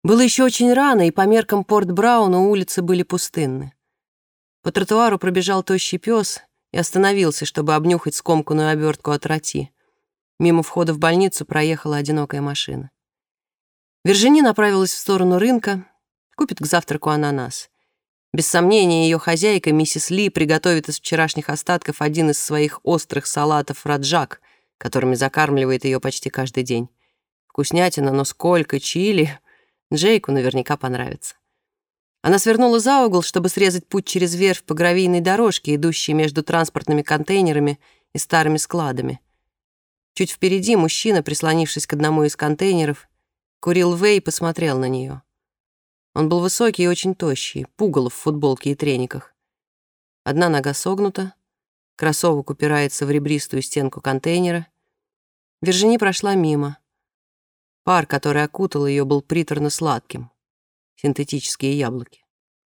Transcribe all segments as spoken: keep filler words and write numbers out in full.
Было еще очень рано, и по меркам Порт-Брауна улицы были пустынны. По тротуару пробежал тощий пес и остановился, чтобы обнюхать скомканную обертку от роти. Мимо входа в больницу проехала одинокая машина. Виржини направилась в сторону рынка, купит к завтраку ананас. Без сомнения, ее хозяйка, миссис Ли, приготовит из вчерашних остатков один из своих острых салатов раджак, которыми закармливает ее почти каждый день. Вкуснятина, но сколько чили! Джейку наверняка понравится. Она свернула за угол, чтобы срезать путь через верфь по гравийной дорожке, идущей между транспортными контейнерами и старыми складами. Чуть впереди мужчина, прислонившись к одному из контейнеров, курил вейп и посмотрел на нее. Он был высокий и очень тощий, пугало в футболке и трениках. Одна нога согнута, кроссовок упирается в ребристую стенку контейнера. Виржини прошла мимо. Пар, который окутал ее, был приторно-сладким. Синтетические яблоки.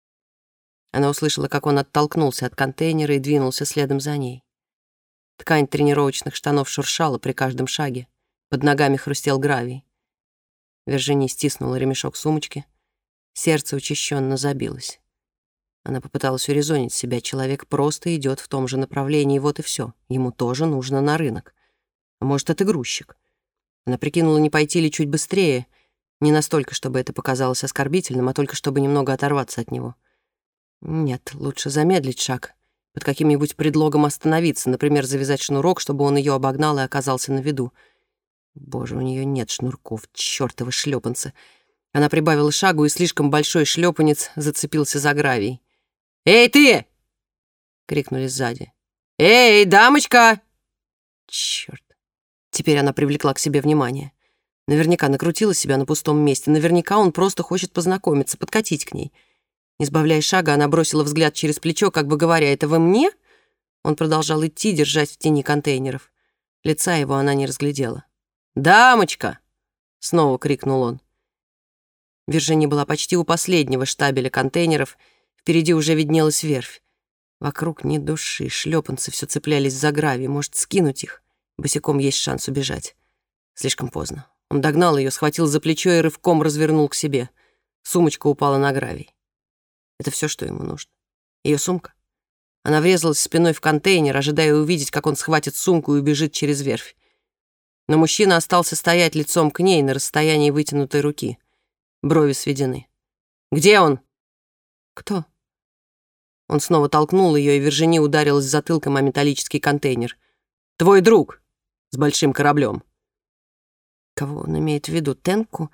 Она услышала, как он оттолкнулся от контейнера и двинулся следом за ней. Ткань тренировочных штанов шуршала при каждом шаге. Под ногами хрустел гравий. Виржини стиснула ремешок сумочки. Сердце учащенно забилось. Она попыталась урезонить себя. Человек просто идет в том же направлении, вот и все. Ему тоже нужно на рынок. А может, это грузчик. Она прикинула, не пойти ли чуть быстрее. Не настолько, чтобы это показалось оскорбительным, а только чтобы немного оторваться от него. Нет, лучше замедлить шаг. Под каким-нибудь предлогом остановиться, например, завязать шнурок, чтобы он ее обогнал и оказался на виду. Боже, у нее нет шнурков, чёртовы шлепанцы. Она прибавила шагу, и слишком большой шлепанец зацепился за гравий. «Эй, ты!» — крикнули сзади. «Эй, дамочка!» Чёрт. Теперь она привлекла к себе внимание. Наверняка накрутила себя на пустом месте. Наверняка он просто хочет познакомиться, подкатить к ней. Не сбавляя шага, она бросила взгляд через плечо, как бы говоря: «Это вы мне?» Он продолжал идти, держась в тени контейнеров. Лица его она не разглядела. «Дамочка!» — снова крикнул он. Виржини была почти у последнего штабеля контейнеров. Впереди уже виднелась верфь. Вокруг ни души, шлепанцы все цеплялись за гравий. Может, скинуть их? Босиком есть шанс убежать. Слишком поздно. Он догнал ее, схватил за плечо и рывком развернул к себе. Сумочка упала на гравий. Это все, что ему нужно. Ее сумка. Она врезалась спиной в контейнер, ожидая увидеть, как он схватит сумку и убежит через верфь. Но мужчина остался стоять лицом к ней на расстоянии вытянутой руки. Брови сведены. «Где он?» «Кто?» Он снова толкнул ее, и Виржини ударилась затылком о металлический контейнер. «Твой друг с большим кораблем». Кого он имеет в виду? Тенку?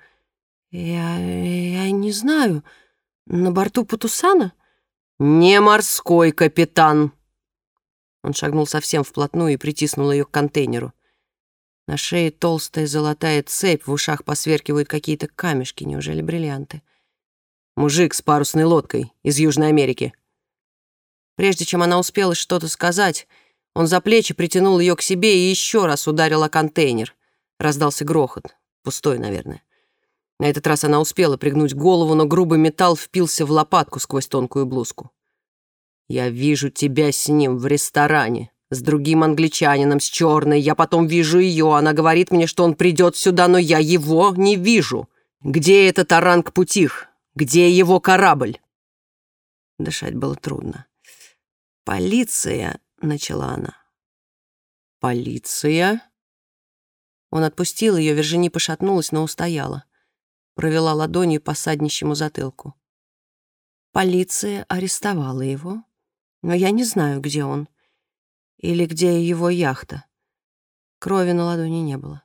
Я, я не знаю. На борту Путусана? «Не морской капитан!» Он шагнул совсем вплотную и притиснул ее к контейнеру. На шее толстая золотая цепь, в ушах посверкивают какие-то камешки, неужели бриллианты? «Мужик с парусной лодкой из Южной Америки». Прежде чем она успела что-то сказать, он за плечи притянул ее к себе и еще раз ударил о контейнер. Раздался грохот. Пустой, наверное. На этот раз она успела пригнуть голову, но грубый металл впился в лопатку сквозь тонкую блузку. «Я вижу тебя с ним в ресторане, с другим англичанином, с черной. Я потом вижу ее. Она говорит мне, что он придет сюда, но я его не вижу. Где этот Оранг-Путих? Где его корабль?» Дышать было трудно. «Полиция», — начала она. «Полиция?» Он отпустил ее, Виржини пошатнулась, но устояла. Провела ладонью по саднищему затылку. «Полиция арестовала его, но я не знаю, где он. Или где его яхта. Крови на ладони не было.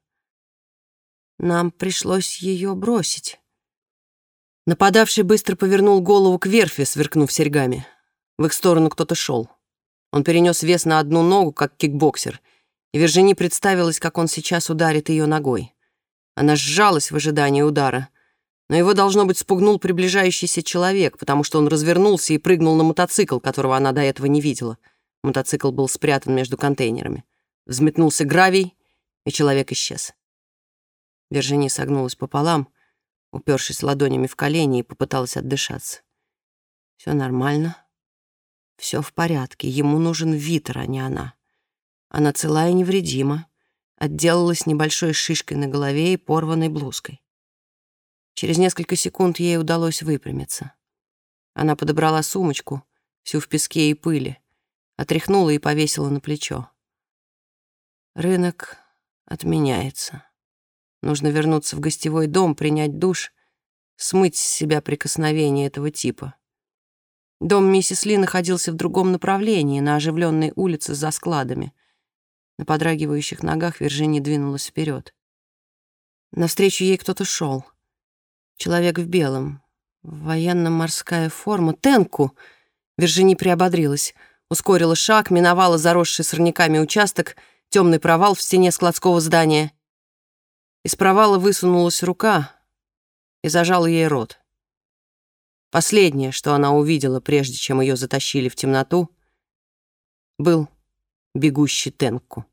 Нам пришлось ее бросить». Нападавший быстро повернул голову к верфи, сверкнув серьгами. В их сторону кто-то шел. Он перенес вес на одну ногу, как кикбоксер, и Виржини представилось, как он сейчас ударит ее ногой. Она сжалась в ожидании удара, но его, должно быть, спугнул приближающийся человек, потому что он развернулся и прыгнул на мотоцикл, которого она до этого не видела. Мотоцикл был спрятан между контейнерами. Взметнулся гравий, и человек исчез. Виржини согнулась пополам, упершись ладонями в колени, и попыталась отдышаться. Все нормально. Все в порядке. Ему нужен Витер, а не она. Она цела и невредима. Отделалась небольшой шишкой на голове и порванной блузкой. Через несколько секунд ей удалось выпрямиться. Она подобрала сумочку, всю в песке и пыли, отряхнула и повесила на плечо. Рынок отменяется. Нужно вернуться в гостевой дом, принять душ, смыть с себя прикосновение этого типа. Дом миссис Ли находился в другом направлении, на оживленной улице за складами. На подрагивающих ногах Виржини двинулась вперед. Навстречу ей кто-то шел. Человек в белом. Военно-морская форма. Тенку! Виржини приободрилась. Ускорила шаг, миновала заросший сорняками участок, темный провал в стене складского здания. Из провала высунулась рука и зажала ей рот. Последнее, что она увидела, прежде чем ее затащили в темноту, был бегущий Тенку.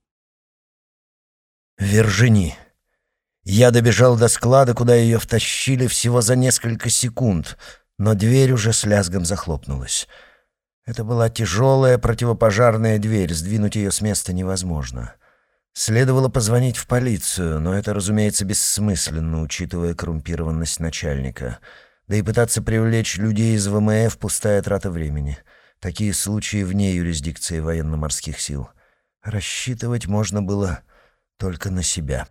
Виржини. Я добежал до склада, куда ее втащили всего за несколько секунд, но дверь уже с лязгом захлопнулась. Это была тяжелая противопожарная дверь, сдвинуть ее с места невозможно. Следовало позвонить в полицию, но это, разумеется, бессмысленно, учитывая коррумпированность начальника. Да и пытаться привлечь людей из ВМФ — пустая трата времени. Такие случаи вне юрисдикции военно-морских сил. Рассчитывать можно было только на себя.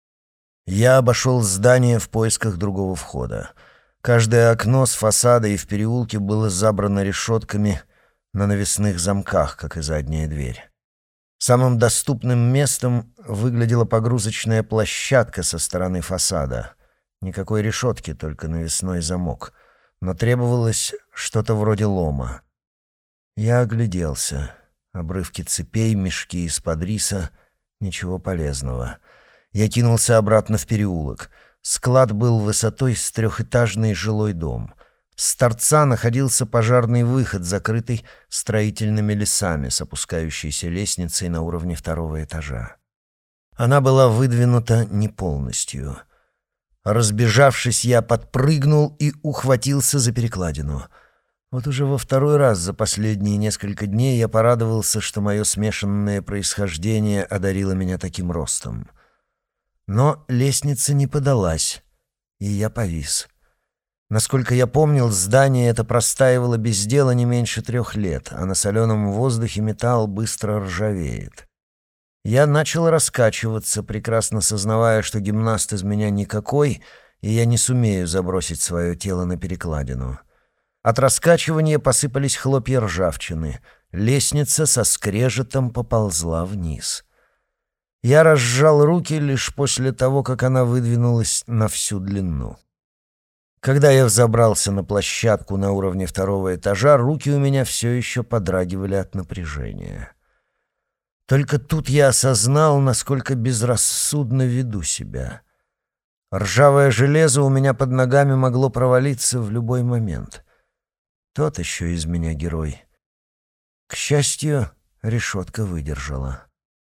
Я обошел здание в поисках другого входа. Каждое окно с фасада и в переулке было забрано решетками на навесных замках, как и задняя дверь. Самым доступным местом выглядела погрузочная площадка со стороны фасада. Никакой решетки, только навесной замок. Но требовалось что-то вроде лома. Я огляделся. Обрывки цепей, мешки из-под риса. Ничего полезного. Я кинулся обратно в переулок. Склад был высотой с трехэтажный жилой дом. С торца находился пожарный выход, закрытый строительными лесами с опускающейся лестницей на уровне второго этажа. Она была выдвинута не полностью. Разбежавшись, я подпрыгнул и ухватился за перекладину. Вот уже во второй раз за последние несколько дней я порадовался, что мое смешанное происхождение одарило меня таким ростом. Но лестница не подалась, и я повис. Насколько я помнил, здание это простаивало без дела не меньше трех лет, а на соленом воздухе металл быстро ржавеет. Я начал раскачиваться, прекрасно сознавая, что гимнаст из меня никакой, и я не сумею забросить свое тело на перекладину. От раскачивания посыпались хлопья ржавчины. Лестница со скрежетом поползла вниз. Я разжал руки лишь после того, как она выдвинулась на всю длину. Когда я взобрался на площадку на уровне второго этажа, руки у меня все еще подрагивали от напряжения. Только тут я осознал, насколько безрассудно веду себя. Ржавое железо у меня под ногами могло провалиться в любой момент. Тот еще из меня герой. К счастью, решетка выдержала.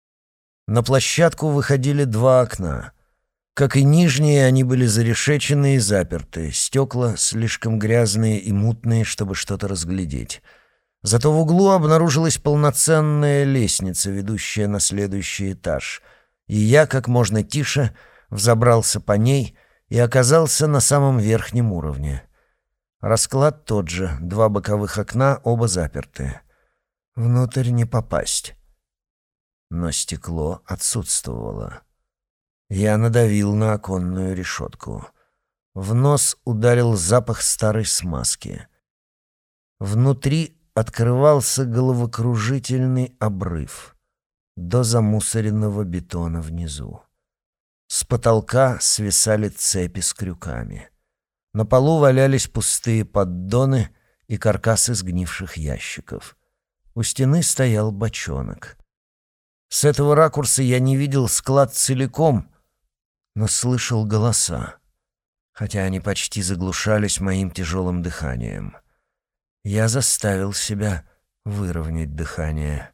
На площадку выходили два окна. Как и нижние, они были зарешечены и заперты, стекла слишком грязные и мутные, чтобы что-то разглядеть. Зато в углу обнаружилась полноценная лестница, ведущая на следующий этаж, и я, как можно тише, взобрался по ней и оказался на самом верхнем уровне. Расклад тот же, два боковых окна, оба заперты. Внутрь не попасть. Но стекло отсутствовало. Я надавил на оконную решетку. В нос ударил запах старой смазки. Внутри открывался головокружительный обрыв до замусоренного бетона внизу. С потолка свисали цепи с крюками. На полу валялись пустые поддоны и каркасы сгнивших ящиков. У стены стоял бочонок. С этого ракурса я не видел склад целиком, но слышал голоса, хотя они почти заглушались моим тяжелым дыханием. Я заставил себя выровнять дыхание.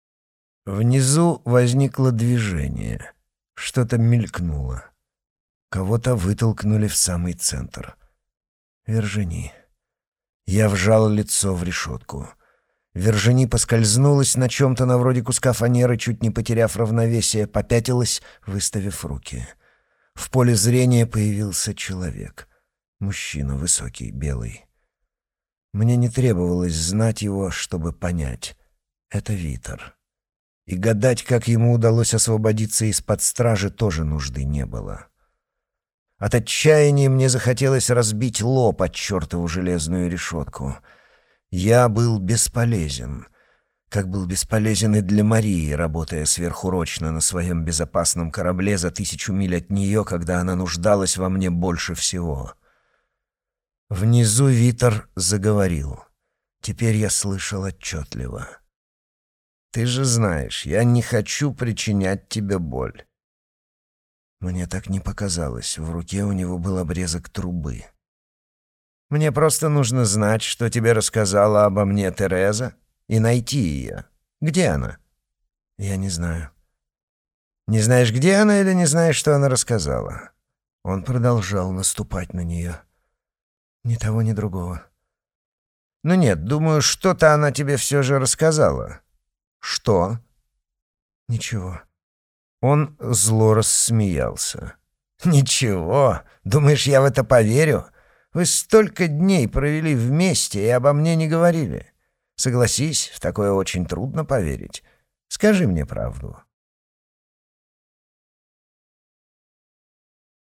Внизу возникло движение. Что-то мелькнуло. Кого-то вытолкнули в самый центр. Виржини. Я вжал лицо в решетку. Виржини поскользнулась на чем-то на вроде куска фанеры, чуть не потеряв равновесие, попятилась, выставив руки. В поле зрения появился человек. Мужчина высокий, белый. Мне не требовалось знать его, чтобы понять. Это Витер. И гадать, как ему удалось освободиться из-под стражи, тоже нужды не было. От отчаяния мне захотелось разбить лоб от чертову железную решетку. Я был бесполезен, как был бесполезен и для Марии, работая сверхурочно на своем безопасном корабле за тысячу миль от нее, когда она нуждалась во мне больше всего. Внизу Витер заговорил. Теперь я слышал отчетливо. «Ты же знаешь, я не хочу причинять тебе боль». Мне так не показалось. В руке у него был обрезок трубы. «Мне просто нужно знать, что тебе рассказала обо мне Тереза, и найти ее. Где она?» «Я не знаю». «Не знаешь, где она, или не знаешь, что она рассказала?» Он продолжал наступать на нее. «Ни того, ни другого». «Ну нет, думаю, что-то она тебе все же рассказала». «Что?» «Ничего». Он зло рассмеялся. «Ничего? Думаешь, я в это поверю? Вы столько дней провели вместе и обо мне не говорили. Согласись, в такое очень трудно поверить. Скажи мне правду».